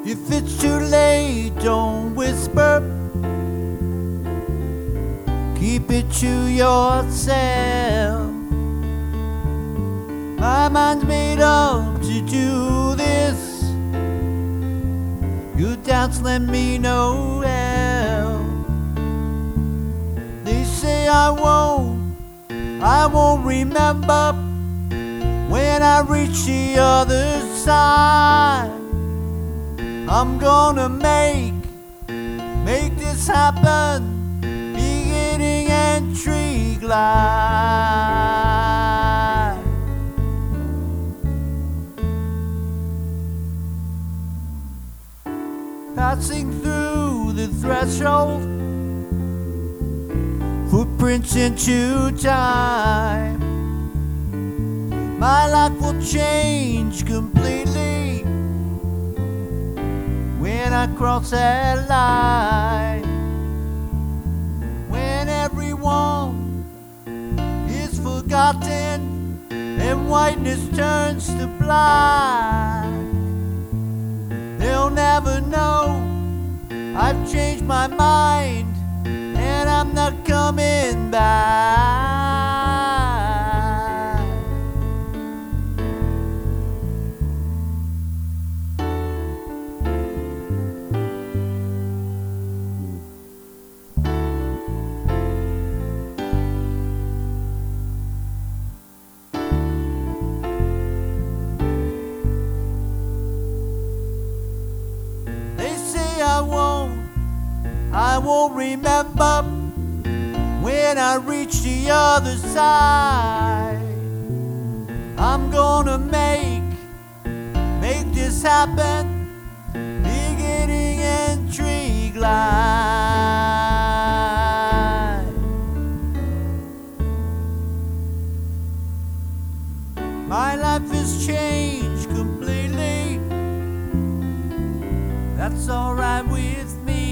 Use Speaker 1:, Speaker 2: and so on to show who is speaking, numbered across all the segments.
Speaker 1: If it's too late, don't whisper. Keep it to yourself. My mind's made up to do this. You doubts let me know how. They say I won't remember when I reach the other side. I'm gonna make this happen, beginning and tree glide. Passing through the threshold, footprints into time. My life will change completely when I cross that line. When everyone is forgotten and whiteness turns to black, they'll never know I've changed my mind and I'm not coming back. I won't remember when I reach the other side. I'm gonna make this happen, beginning and tree glide. My life has changed completely. That's alright with me.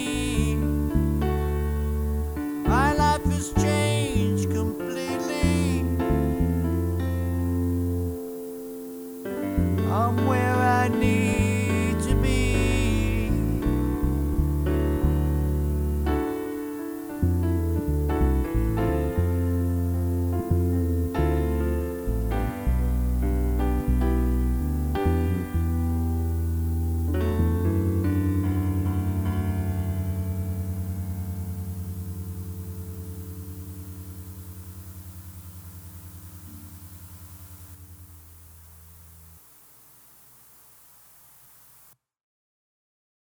Speaker 1: My life has changed completely. I'm where I need